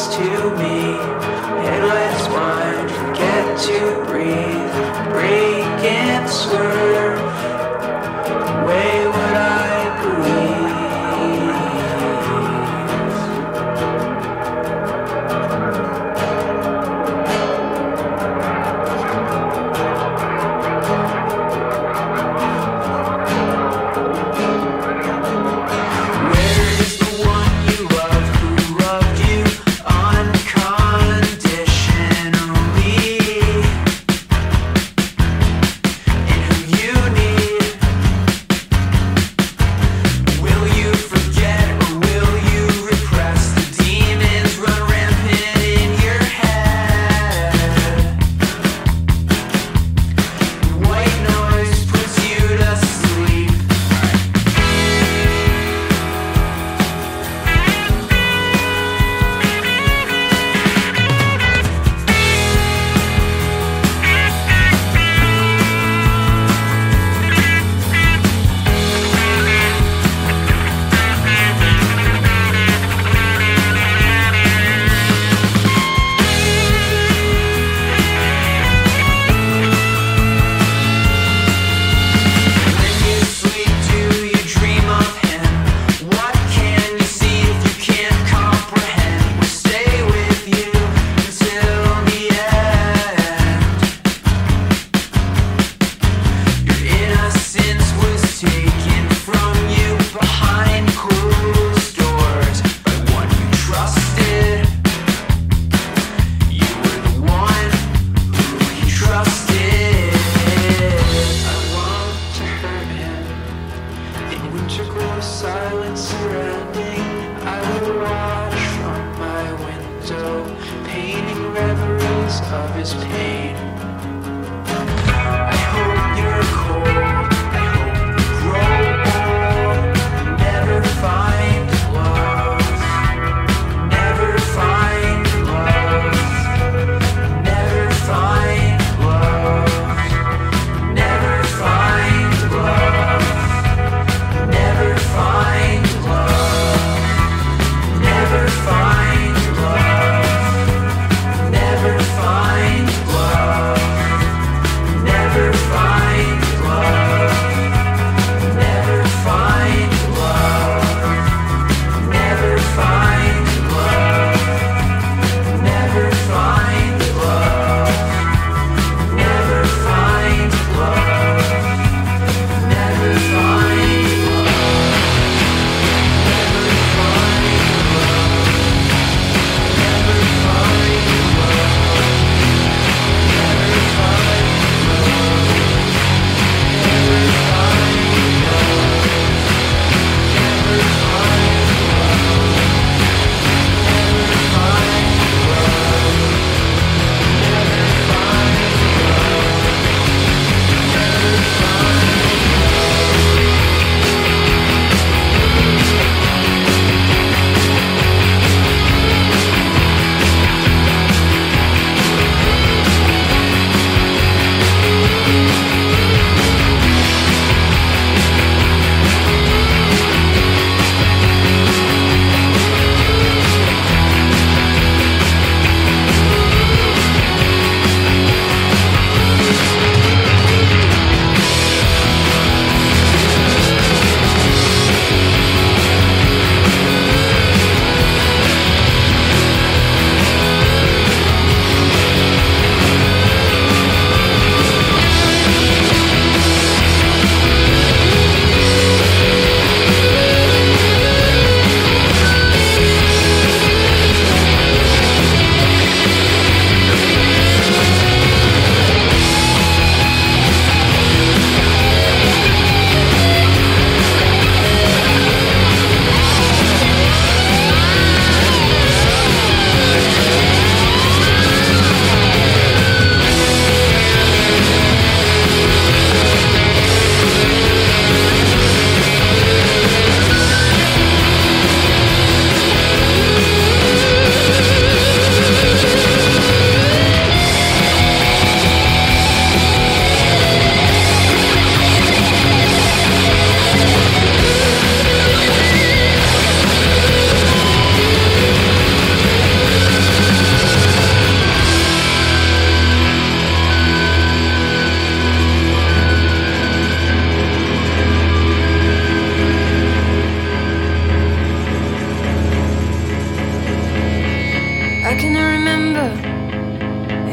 Find love.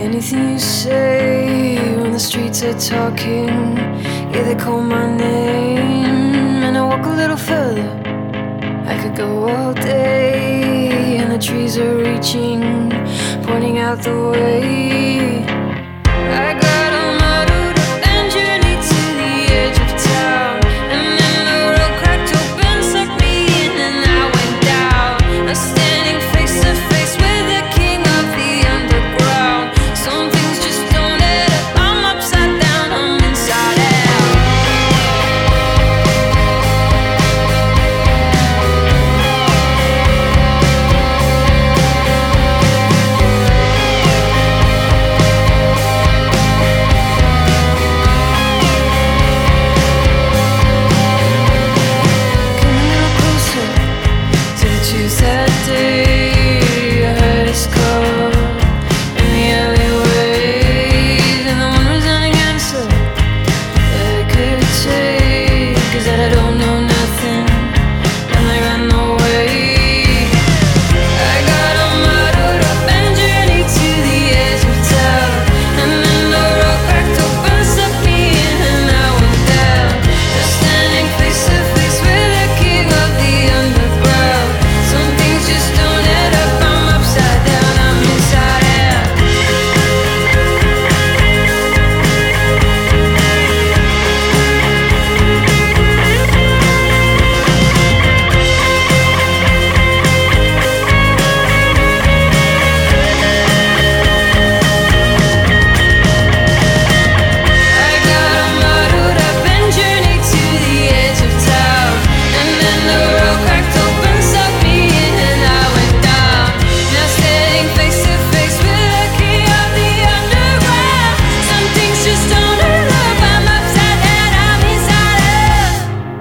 Anything you say when the streets are talking, yeah, they call my name, and I walk a little further. I could go all day, and the trees are reaching, pointing out the way. I got a muddled up and journey to the edge of town, and then the road cracked open, sucked me in, and I went down. I'm standing face to face with the king of the underground. Some things just don't add up. I'm upside down, I'm inside out. That day I heard his call in the alleyways, and the one resounding answer that I could take is that I don't know nothing, and I got no way. I got a muddled up and journey to the edge of town, and then the road cracked open, sucked me in, and I went down. Just standing face to face with the king of the underground. Some things just don't add up. I'm upside down, I'm inside out. I got a muddled up and journey to the edge of town, and then the road cracked open, sucked me in, and I went down. Now standing face to face with the king of the underground. Some things just don't add up. I'm upside down, I'm inside out.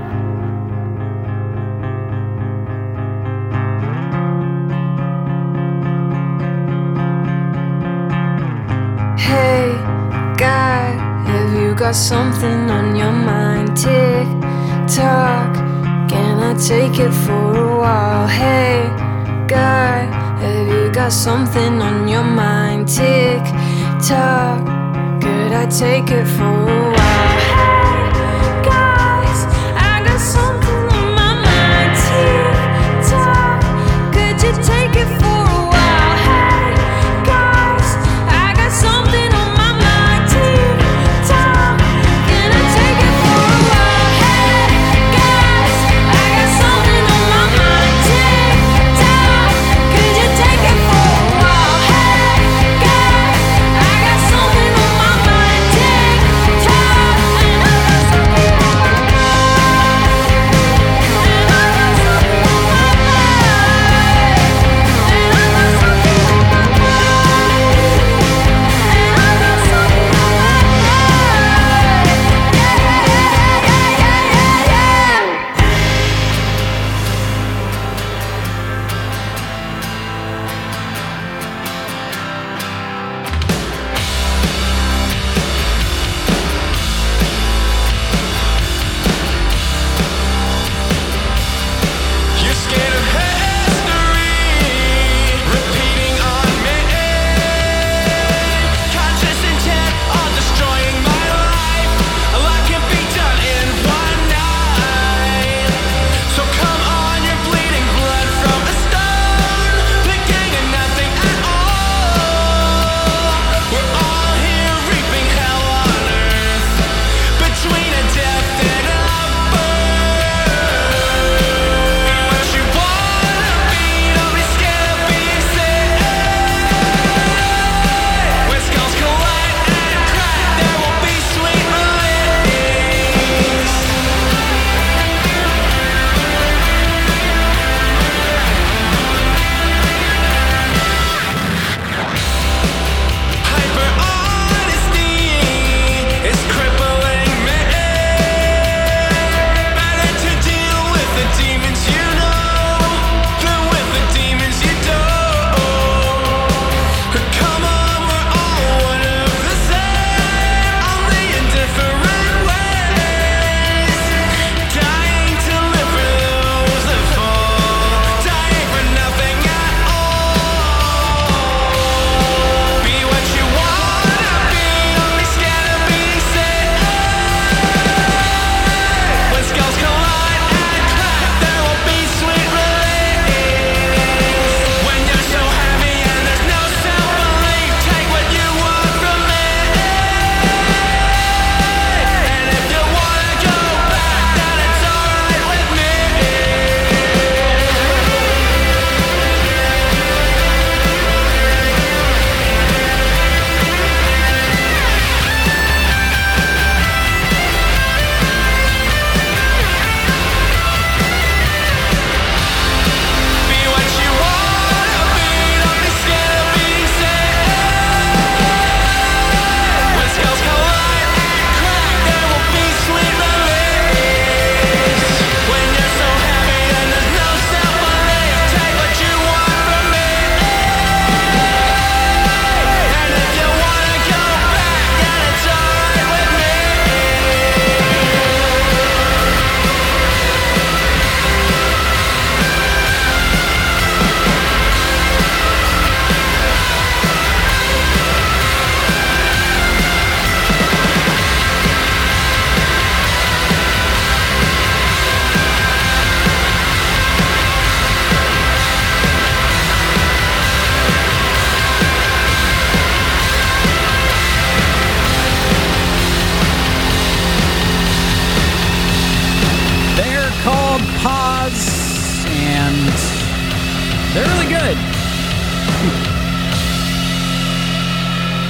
Hey, guy, have you got something on your mind? Tick tock, can I take it for a while? Hey, guy, have you got something on your mind? Tick tock, could I take it for a while? Hey, guys, I got something on my mind. Tick tock, could you take it for a while? Hey, guys, I got something on my mind. Tick tock, can I take it for a while? Hey, guys, I got something on my mind. Tick tock, could you take it for a while? Hey, guys, I got something on my mind. Tick tock.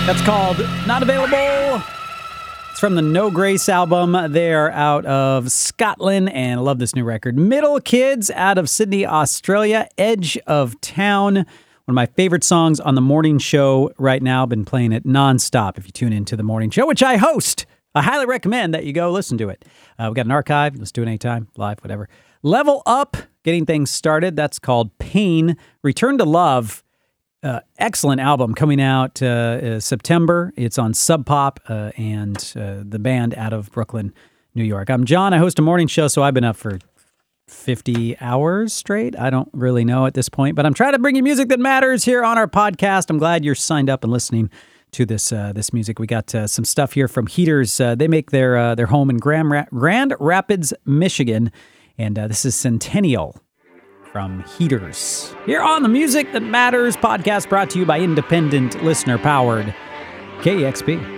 That's called Not Available. It's from the No Grace album. They're out of Scotland, and I love this new record. Middle Kids out of Sydney, Australia. Edge of Town. One of my favorite songs on the morning show right now. Been playing it nonstop if you tune into the morning show, which I host. I highly recommend that you go listen to it. We've got an archive. Let's do it anytime, live, whatever. Level Up, getting things started. That's called Pain. Return to Love. Excellent album coming out September. It's on Sub Pop and the band out of Brooklyn, New York. I'm John. I host a morning show, so I've been up for 50 hours straight. I don't really know at this point, but I'm trying to bring you music that matters here on our podcast. I'm glad you're signed up and listening to this music. We got some stuff here from Heaters. They make their home in Grand Rapids, Michigan, and this is Centennial from Heaters. Here on the Music That Matters podcast, brought to you by independent listener-powered KEXP.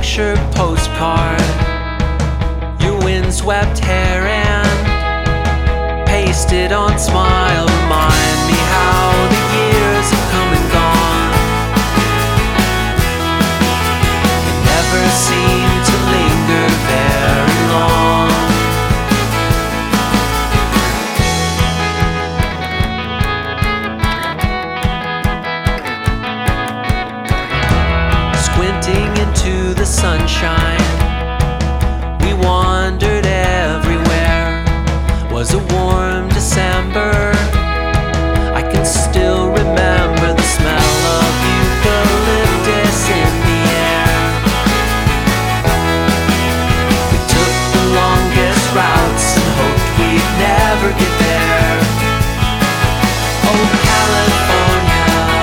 picture postcard, your windswept hair and pasted on smile remind me how the years have come and gone. They never seem to linger very long. Squinting into the sunshine, we wandered everywhere. Was a warm December. I can still remember the smell of eucalyptus in the air. We took the longest routes and hoped we'd never get there. Oh, California,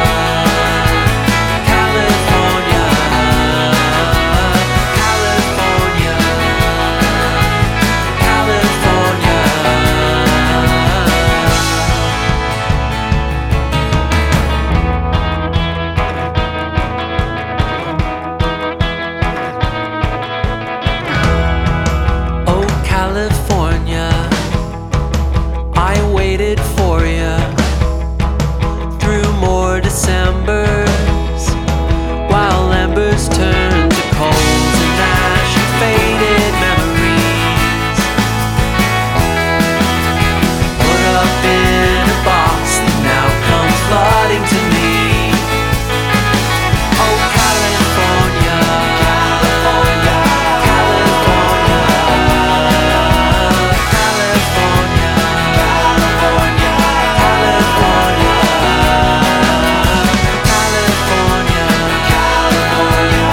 California, California, California. Oh, California, I waited for you through more Decembers, while embers turned to coals and ash and faded memories. Put up in a box that now comes flooding to me. Oh, California, California, California, California, California, California, California, California,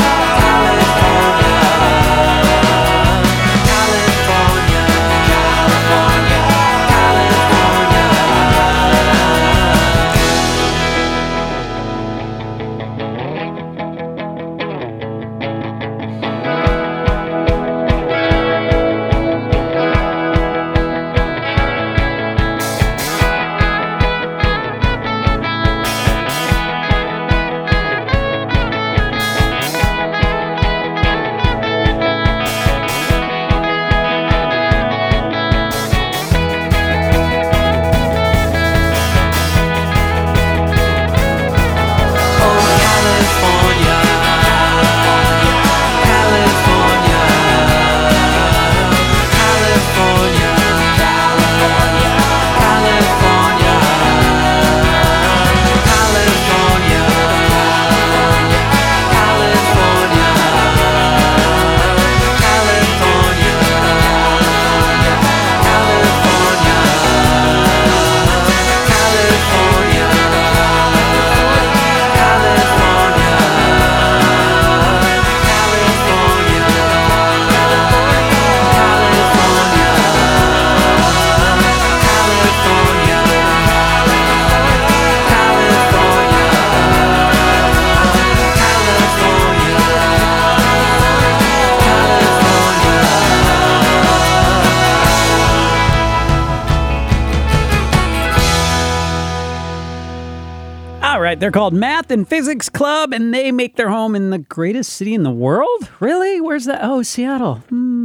They're called Math and Physics Club, and they make their home in the greatest city in the world? Really? Where's that? Oh, Seattle.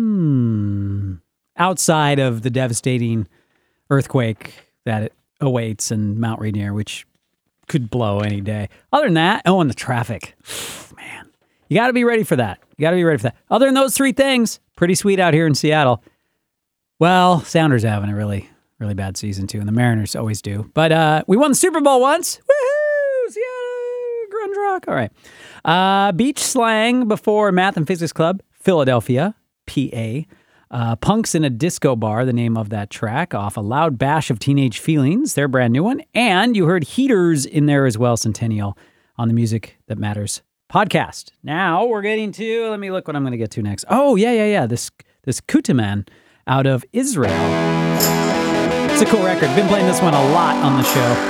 Outside of the devastating earthquake that it awaits in Mount Rainier, which could blow any day. Other than that, and the traffic. Man, you got to be ready for that. Other than those three things, pretty sweet out here in Seattle. Well, Sounders are having a really, really bad season, too, and the Mariners always do. But we won the Super Bowl once. Woohoo! Seattle, grunge rock. All right. Beach slang before Math and Physics Club, Philadelphia, PA. Punks in a Disco Bar, the name of that track, off A Loud Bash of Teenage Feelings, their brand new one. And you heard Heaters in there as well, Centennial, on the Music That Matters podcast. Now we're getting to, let me look what I'm going to get to next. Oh, yeah. This Kutaman out of Israel. It's a cool record. Been playing this one a lot on the show.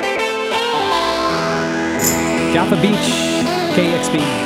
Jaffa Beach, KXB.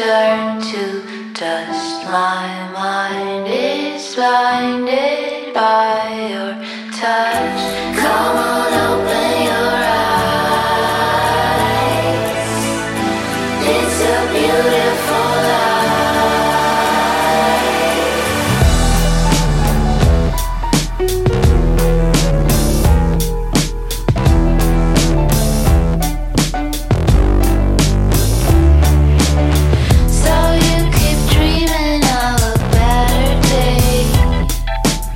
turn to dust. My mind is blinded by your touch. Come on, open your eyes. It's a beautiful life. So you keep dreaming of a better day.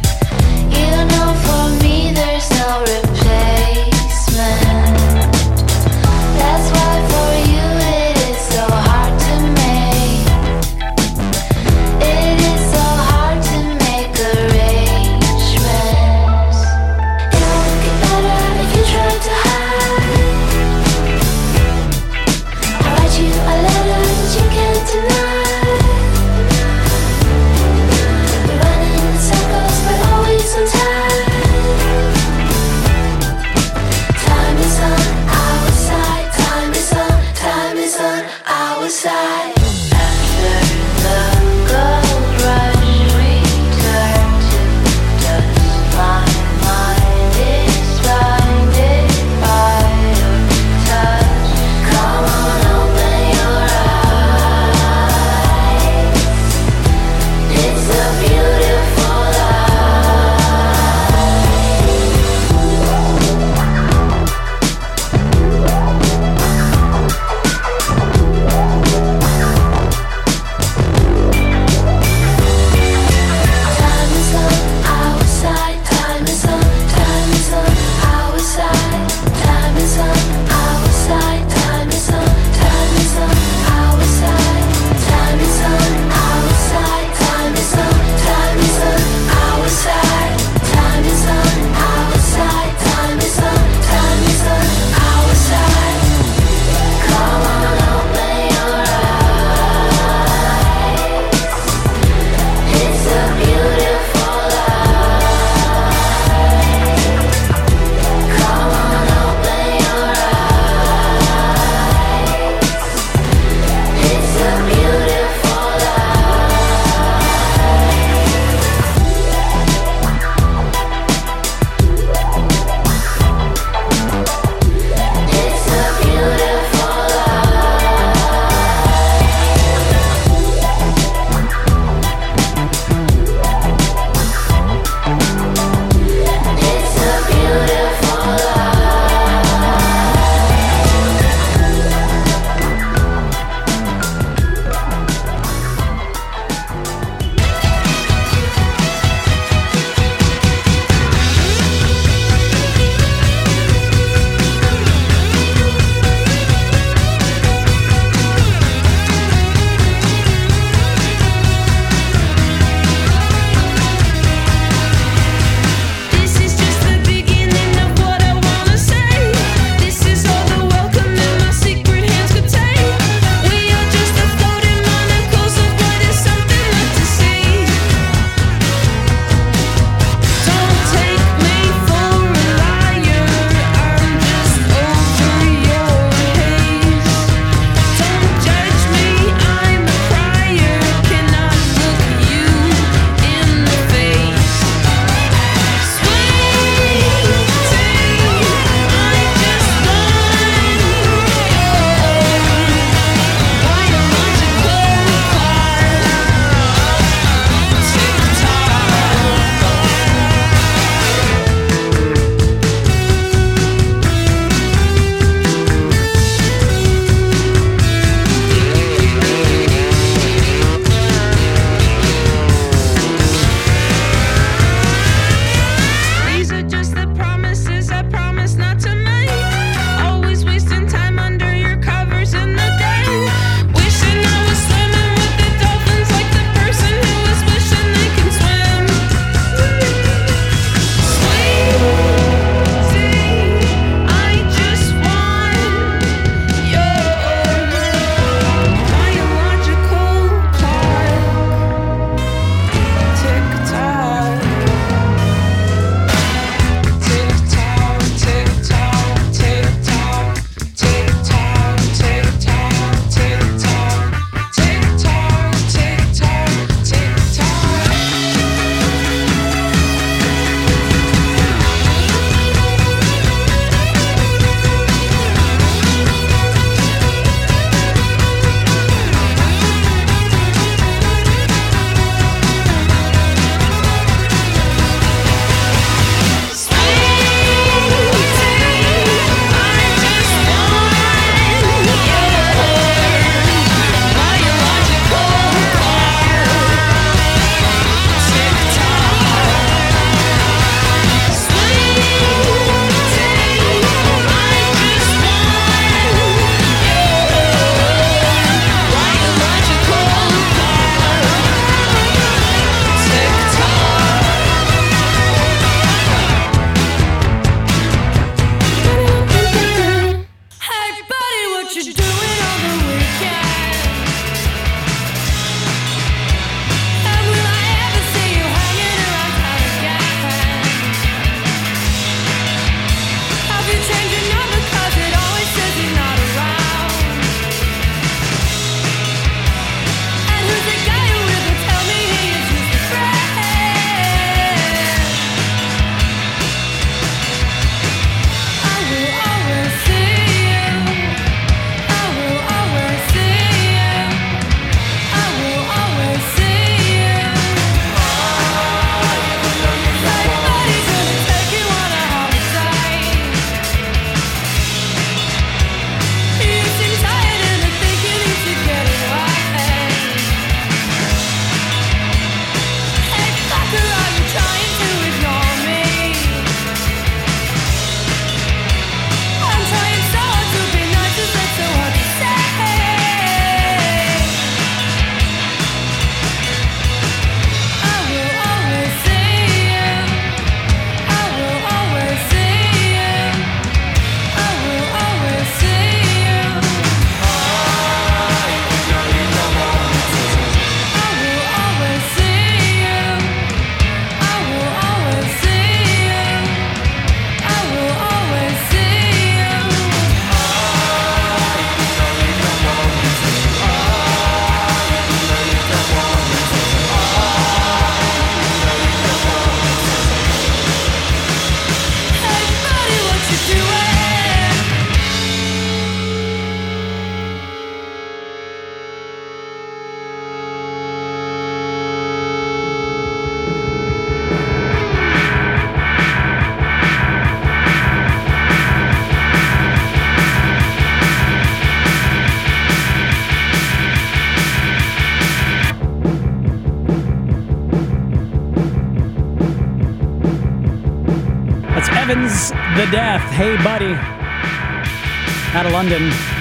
Freeze the Death. Hey, buddy. Out of London.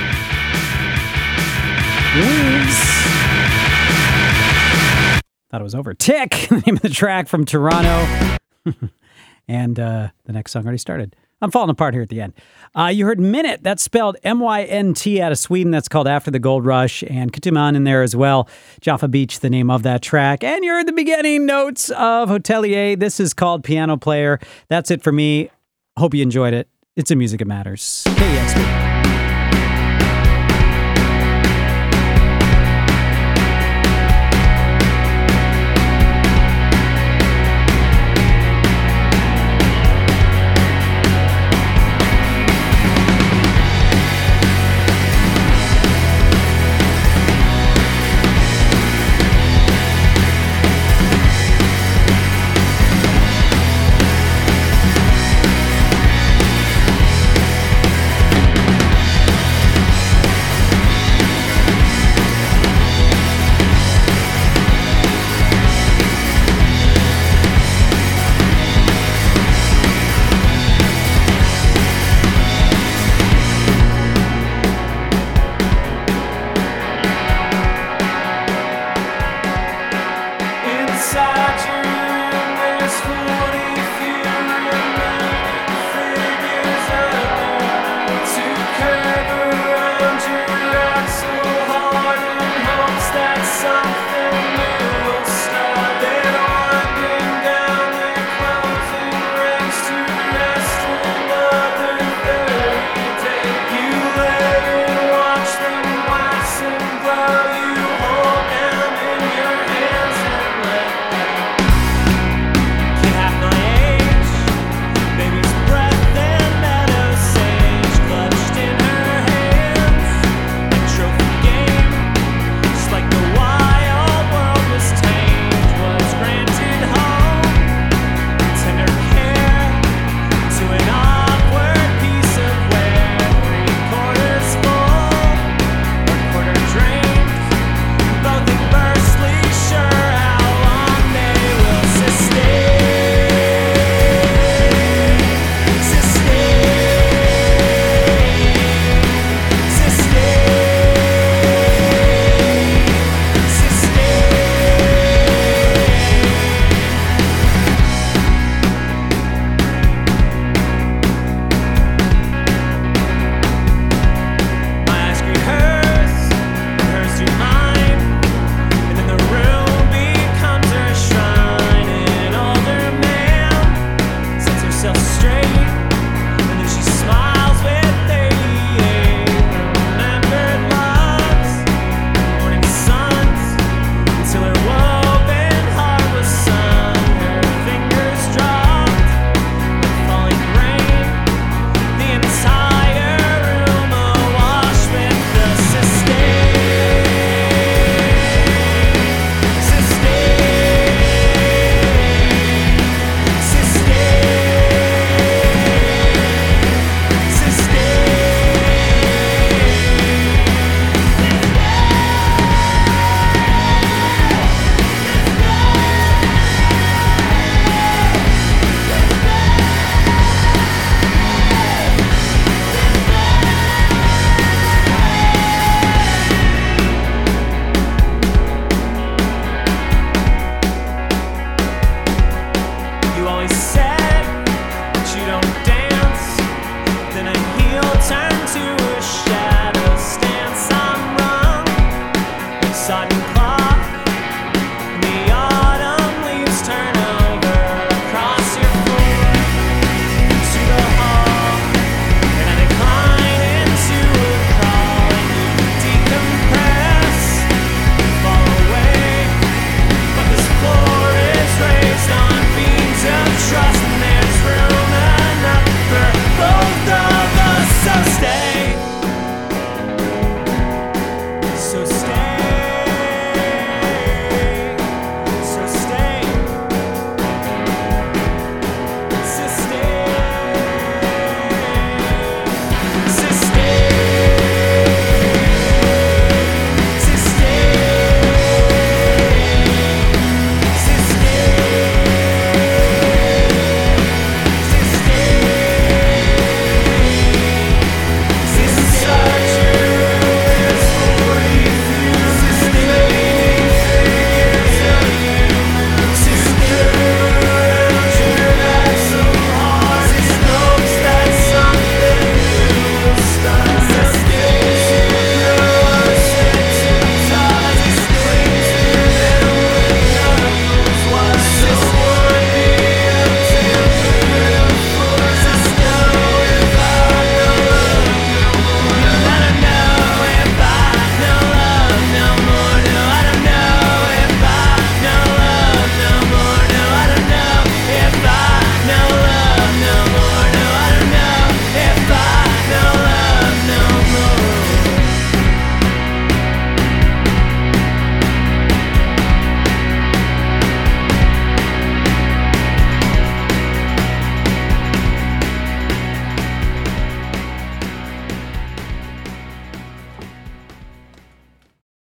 Louise. Thought it was over. Tick, the name of the track from Toronto. And the next song already started. I'm falling apart here at the end. You heard Minute. That's spelled M-Y-N-T out of Sweden. That's called After the Gold Rush. And Kutuman in there as well. Jaffa Beach, the name of that track. And you heard the beginning notes of Hotelier. This is called Piano Player. That's it for me. Hope you enjoyed it. It's a Music That Matters. KEXP.